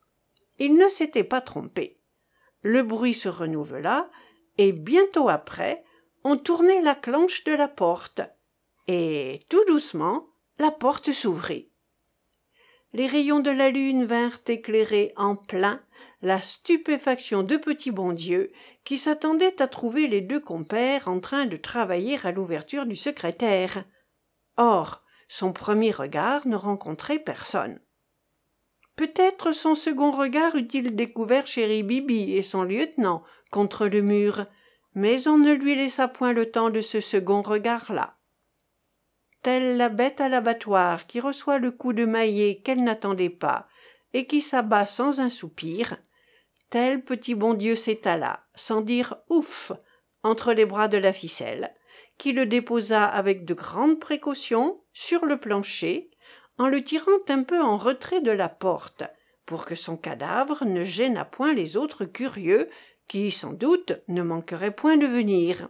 Il ne s'était pas trompé. Le bruit se renouvela, et bientôt après, on tournait la clenche de la porte, et, tout doucement, la porte s'ouvrit. Les rayons de la lune vinrent éclairer en plein la stupéfaction de Petit Bondieu, qui s'attendait à trouver les 2 compères en train de travailler à l'ouverture du secrétaire. Or, son premier regard ne rencontrait personne. Peut-être son second regard eût-il découvert chéri Bibi et son lieutenant contre le mur, mais on ne lui laissa point le temps de ce second regard-là. Telle la bête à l'abattoir qui reçoit le coup de maillet qu'elle n'attendait pas et qui s'abat sans un soupir, tel Petit Bondieu s'étala, sans dire « ouf » entre les bras de la ficelle, qui le déposa avec de grandes précautions sur le plancher, en le tirant un peu en retrait de la porte, pour que son cadavre ne gênât point les autres curieux, qui, sans doute, ne manqueraient point de venir.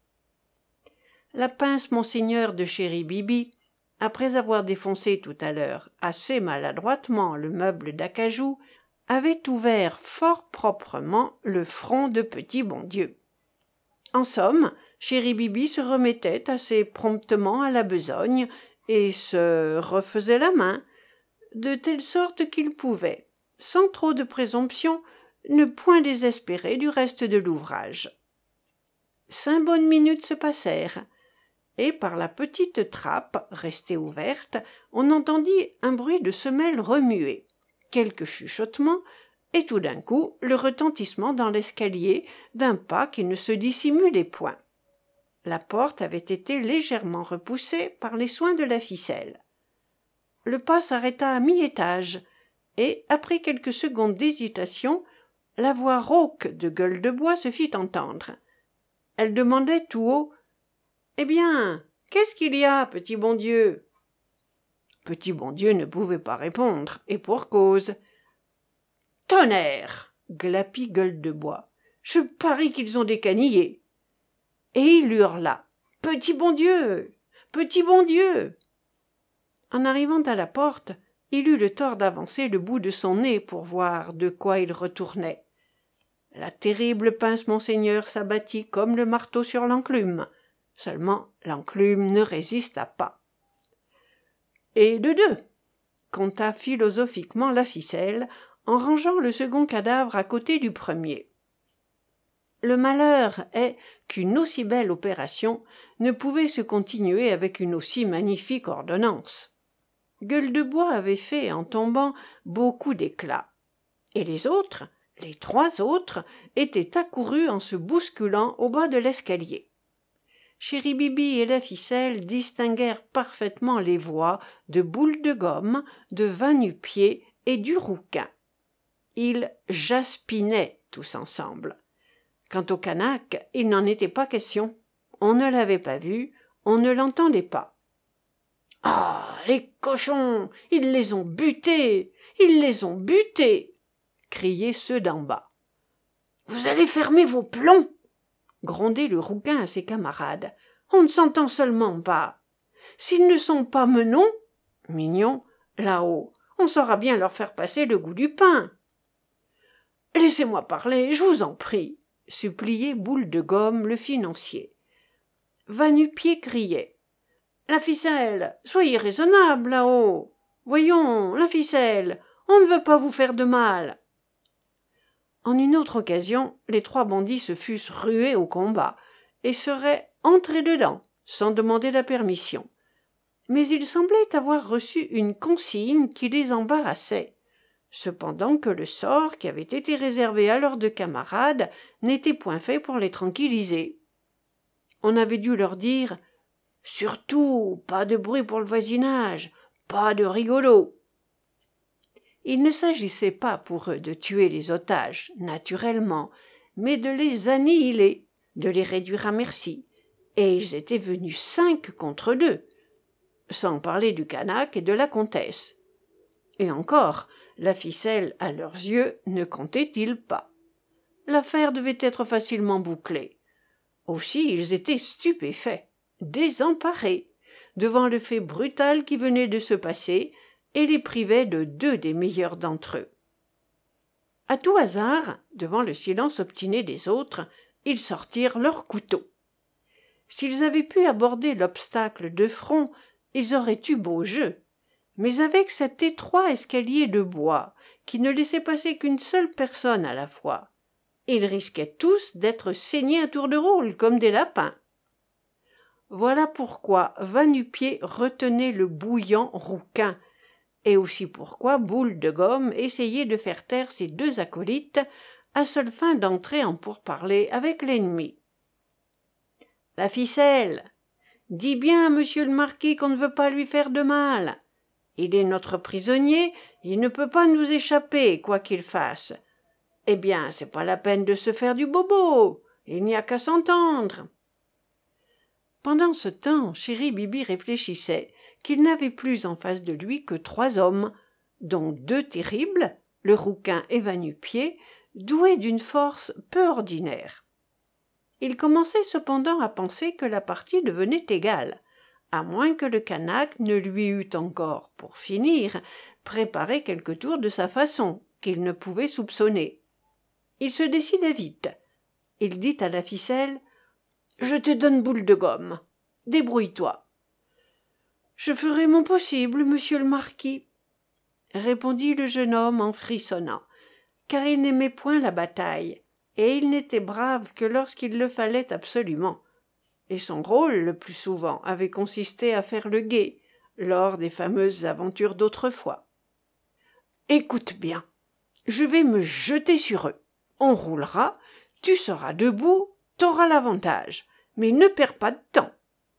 La pince monseigneur de chéri Bibi, après avoir défoncé tout à l'heure assez maladroitement le meuble d'acajou, avait ouvert fort proprement le front de Petit Bondieu. En somme, chéri Bibi se remettait assez promptement à la besogne et se refaisait la main, de telle sorte qu'il pouvait, sans trop de présomption, ne point désespérer du reste de l'ouvrage. 5 bonnes minutes se passèrent, et par la petite trappe, restée ouverte, on entendit un bruit de semelle remuée, quelques chuchotements, et tout d'un coup le retentissement dans l'escalier d'un pas qui ne se dissimulait point. La porte avait été légèrement repoussée par les soins de la ficelle. Le pas s'arrêta à mi-étage, et, après quelques secondes d'hésitation, la voix rauque de Gueule-de-Bois se fit entendre. Elle demandait tout haut « Eh bien, qu'est-ce qu'il y a, petit bon Dieu ?» Petit bon Dieu ne pouvait pas répondre, et pour cause. « Tonnerre !» glapit Gueule-de-Bois. « Je parie qu'ils ont décanillé !» Et il hurla « Petit bon Dieu ! Petit bon Dieu !» En arrivant à la porte, il eut le tort d'avancer le bout de son nez pour voir de quoi il retournait. La terrible pince Monseigneur s'abattit comme le marteau sur l'enclume. Seulement l'enclume ne résista pas. « Et de deux !» conta philosophiquement la ficelle, en rangeant le second cadavre à côté du premier. Le malheur est qu'une aussi belle opération ne pouvait se continuer avec une aussi magnifique ordonnance. Gueule-de-Bois avait fait, en tombant, beaucoup d'éclat. Et les autres, les 3 autres, étaient accourus en se bousculant au bas de l'escalier. Chéribibi et la ficelle distinguèrent parfaitement les voix de Boule de Gomme, de Va-Nu-Pieds et du Rouquin. Ils jaspinaient tous ensemble. Quant au Canaque, il n'en était pas question. On ne l'avait pas vu, on ne l'entendait pas. « Ah, les cochons, ils les ont butés, ils les ont butés !» criaient ceux d'en bas. « Vous allez fermer vos plombs !» grondait le Rouquin à ses camarades. « On ne s'entend seulement pas. S'ils ne sont pas mignons, là-haut, on saura bien leur faire passer le goût du pain. »« Laissez-moi parler, je vous en prie !» suppliait Boule de Gomme, le financier. Va-Nu-Pieds criait. « La ficelle, soyez raisonnable là-haut. Voyons, la ficelle, on ne veut pas vous faire de mal. » En une autre occasion, les 3 bandits se fussent rués au combat, et seraient entrés dedans, sans demander la permission. Mais ils semblaient avoir reçu une consigne qui les embarrassait, cependant que le sort qui avait été réservé à leurs 2 camarades n'était point fait pour les tranquilliser. On avait dû leur dire « Surtout, pas de bruit pour le voisinage, pas de rigolos !» Il ne s'agissait pas pour eux de tuer les otages, naturellement, mais de les annihiler, de les réduire à merci, et ils étaient venus 5 contre 2, sans parler du Canaque et de la comtesse. Et encore, la ficelle, à leurs yeux, ne comptait-il pas. L'affaire devait être facilement bouclée. Aussi ils étaient stupéfaits, désemparés, devant le fait brutal qui venait de se passer, et les privait de 2 des meilleurs d'entre eux. À tout hasard, devant le silence obstiné des autres, ils sortirent leurs couteaux. S'ils avaient pu aborder l'obstacle de front, ils auraient eu beau jeu. Mais avec cet étroit escalier de bois, qui ne laissait passer qu'une seule personne à la fois, ils risquaient tous d'être saignés à tour de rôle, comme des lapins. Voilà pourquoi Va-Nu-Pieds retenait le bouillant Rouquin, et aussi pourquoi Boule de Gomme essayait de faire taire ses 2 acolytes, à seule fin d'entrer en pourparlers avec l'ennemi. « La ficelle, dis bien à monsieur le marquis qu'on ne veut pas lui faire de mal. Il est notre prisonnier, il ne peut pas nous échapper, quoi qu'il fasse. Eh bien, c'est pas la peine de se faire du bobo, il n'y a qu'à s'entendre. » Pendant ce temps, Chéribibi réfléchissait qu'il n'avait plus en face de lui que 3 hommes, dont 2 terribles, le Rouquin et Va-Nu-Pieds, doués d'une force peu ordinaire. Il commençait cependant à penser que la partie devenait égale, à moins que le Canaque ne lui eût encore, pour finir, préparé quelque tour de sa façon, qu'il ne pouvait soupçonner. Il se décida vite. Il dit à la ficelle « Je te donne Boule de Gomme. Débrouille-toi. »« Je ferai mon possible, monsieur le marquis, » répondit le jeune homme en frissonnant, car il n'aimait point la bataille, et il n'était brave que lorsqu'il le fallait absolument. Et son rôle, le plus souvent, avait consisté à faire le guet, lors des fameuses aventures d'autrefois. « Écoute bien, je vais me jeter sur eux. On roulera, tu seras debout, t'auras l'avantage, mais ne perds pas de temps. »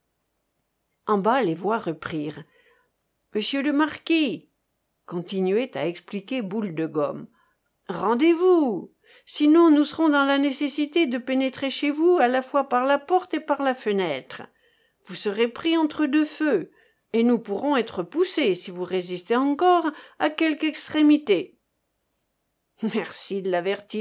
En bas, les voix reprirent. « Monsieur le marquis !» continuait à expliquer Boule de Gomme. « Rendez-vous, sinon nous serons dans la nécessité de pénétrer chez vous à la fois par la porte et par la fenêtre. Vous serez pris entre deux feux, et nous pourrons être poussés, si vous résistez encore, à quelque extrémité. »« Merci de l'avertissement, »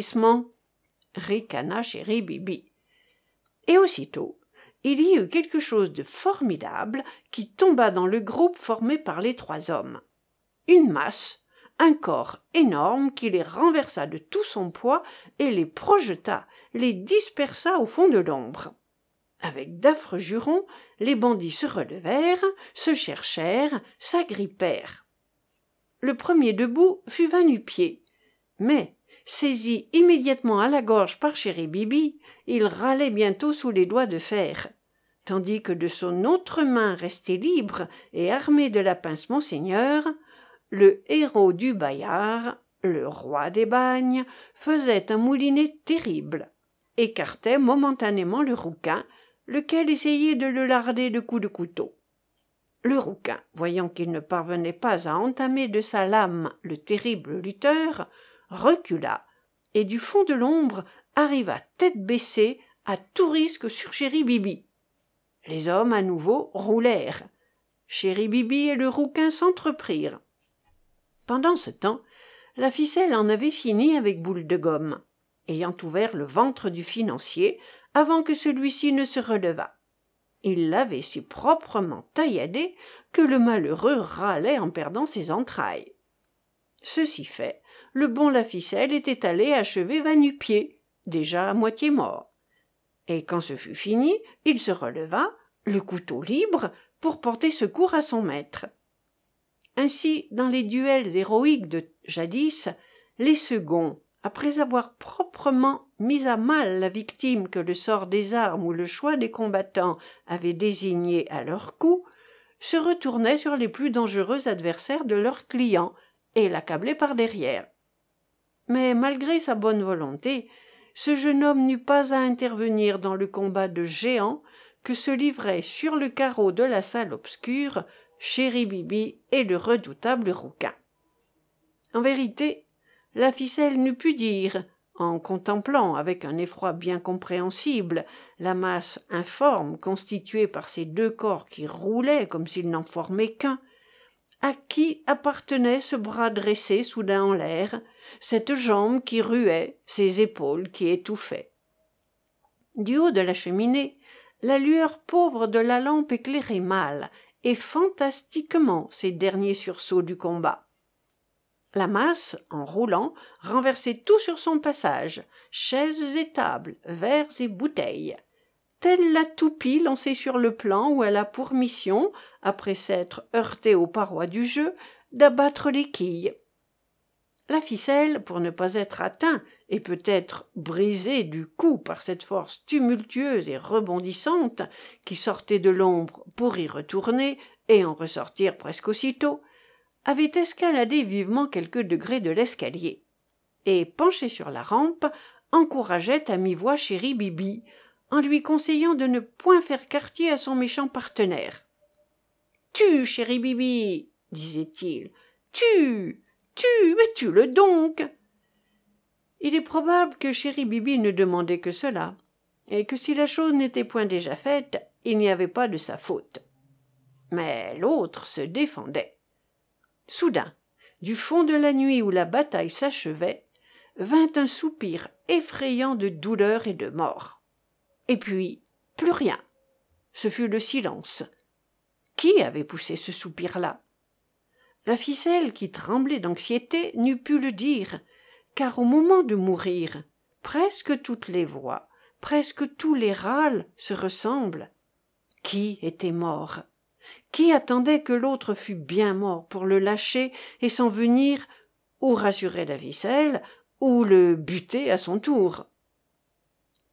ricana Chéri Bibi. Et aussitôt, il y eut quelque chose de formidable qui tomba dans le groupe formé par les trois hommes. Une masse, un corps énorme qui les renversa de tout son poids et les projeta, les dispersa au fond de l'ombre. Avec d'affreux jurons, les bandits se relevèrent, se cherchèrent, s'agrippèrent. Le premier debout fut Va-Nu-Pieds, mais, saisi immédiatement à la gorge par Chéri Bibi, il râlait bientôt sous les doigts de fer, tandis que de son autre main restée libre et armée de la pince Monseigneur, le héros du Bayard, le roi des bagnes, faisait un moulinet terrible, écartait momentanément le rouquin, lequel essayait de le larder de coups de couteau. Le rouquin, voyant qu'il ne parvenait pas à entamer de sa lame le terrible lutteur, recula, et du fond de l'ombre arriva tête baissée à tout risque sur Chéri Bibi. Les hommes à nouveau roulèrent. Chéri Bibi et le rouquin s'entreprirent. Pendant ce temps, la ficelle en avait fini avec Boule de Gomme, ayant ouvert le ventre du financier avant que celui-ci ne se relevât. Il l'avait si proprement tailladé que le malheureux râlait en perdant ses entrailles. Ceci fait, le bon Laficelle était allé achever Va-Nu-Pieds, déjà à moitié mort. Et quand ce fut fini, il se releva, le couteau libre, pour porter secours à son maître. Ainsi, dans les duels héroïques de jadis, les seconds, après avoir proprement mis à mal la victime que le sort des armes ou le choix des combattants avait désignée à leur coup, se retournaient sur les plus dangereux adversaires de leur client et l'accablaient par derrière. Mais malgré sa bonne volonté, ce jeune homme n'eut pas à intervenir dans le combat de géants que se livraient sur le carreau de la salle obscure Chéri Bibi et le redoutable rouquin. En vérité, la ficelle n'eût pu dire, en contemplant avec un effroi bien compréhensible la masse informe constituée par ces deux corps qui roulaient comme s'ils n'en formaient qu'un, à qui appartenait ce bras dressé soudain en l'air, cette jambe qui ruait, ces épaules qui étouffaient. Du haut de la cheminée, la lueur pauvre de la lampe éclairait mal et fantastiquement ces derniers sursauts du combat. La masse, en roulant, renversait tout sur son passage, chaises et tables, verres et bouteilles. Telle la toupie lancée sur le plan où elle a pour mission, après s'être heurtée aux parois du jeu, d'abattre les quilles. La ficelle, pour ne pas être atteint et peut-être brisé du coup par cette force tumultueuse et rebondissante qui sortait de l'ombre pour y retourner et en ressortir presque aussitôt, avait escaladé vivement quelques degrés de l'escalier, et, penché sur la rampe, encourageait à mi-voix Chéri Bibi, en lui conseillant de ne point faire quartier à son méchant partenaire. « Tue, Chéri Bibi !» disait-il. « Tue, mais tue-le donc !» Il est probable que Chéri Bibi ne demandait que cela, et que si la chose n'était point déjà faite, il n'y avait pas de sa faute. Mais l'autre se défendait. Soudain, du fond de la nuit où la bataille s'achevait, vint un soupir effrayant de douleur et de mort. Et puis, plus rien. Ce fut le silence. Qui avait poussé ce soupir-là? La ficelle, qui tremblait d'anxiété, n'eût pu le dire, car au moment de mourir, presque toutes les voix, presque tous les râles se ressemblent. Qui était mort? Qui attendait que l'autre fût bien mort pour le lâcher et s'en venir ou rassurer la ficelle ou le buter à son tour?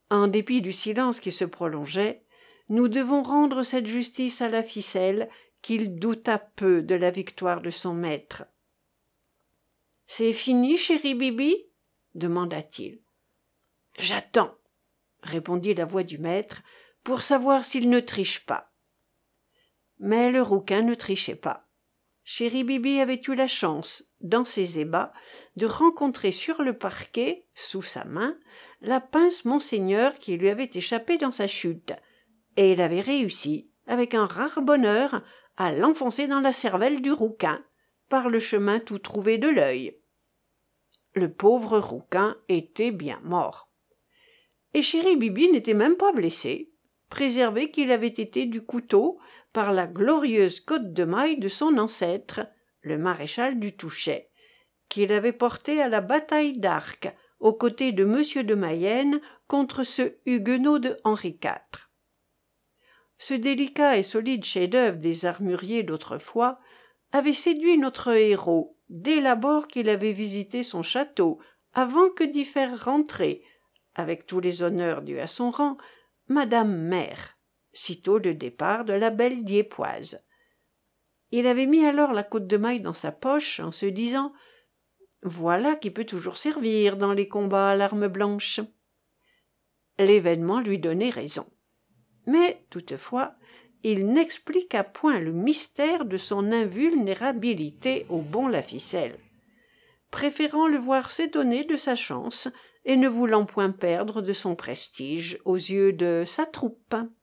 En dépit du silence qui se prolongeait, nous devons rendre cette justice à la ficelle qu'il douta peu de la victoire de son maître. « C'est fini, chéri Bibi » demanda-t-il. « J'attends, » répondit la voix du maître, « pour savoir s'il ne triche pas. » Mais le rouquin ne trichait pas. Chéri Bibi avait eu la chance, dans ses ébats, de rencontrer sur le parquet, sous sa main, la pince Monseigneur qui lui avait échappé dans sa chute, et il avait réussi, avec un rare bonheur, à l'enfoncer dans la cervelle du rouquin, par le chemin tout trouvé de l'œil. Le pauvre rouquin était bien mort. Et chéri Bibi n'était même pas blessé, préservé qu'il avait été du couteau par la glorieuse cotte de maille de son ancêtre, le maréchal du Touchet, qu'il avait porté à la bataille d'Arques, aux côtés de M. de Mayenne, contre ce huguenot de Henri IV. Ce délicat et solide chef-d'œuvre des armuriers d'autrefois avait séduit notre héros dès l'abord qu'il avait visité son château, avant que d'y faire rentrer, avec tous les honneurs dus à son rang, madame mère, sitôt le départ de la belle Diepoise. Il avait mis alors la cotte de maille dans sa poche, en se disant « Voilà qui peut toujours servir dans les combats à l'arme blanche. » L'événement lui donnait raison. Mais, toutefois, il n'expliqua point le mystère de son invulnérabilité au bon Laficelle, préférant le voir s'étonner de sa chance et ne voulant point perdre de son prestige aux yeux de sa troupe.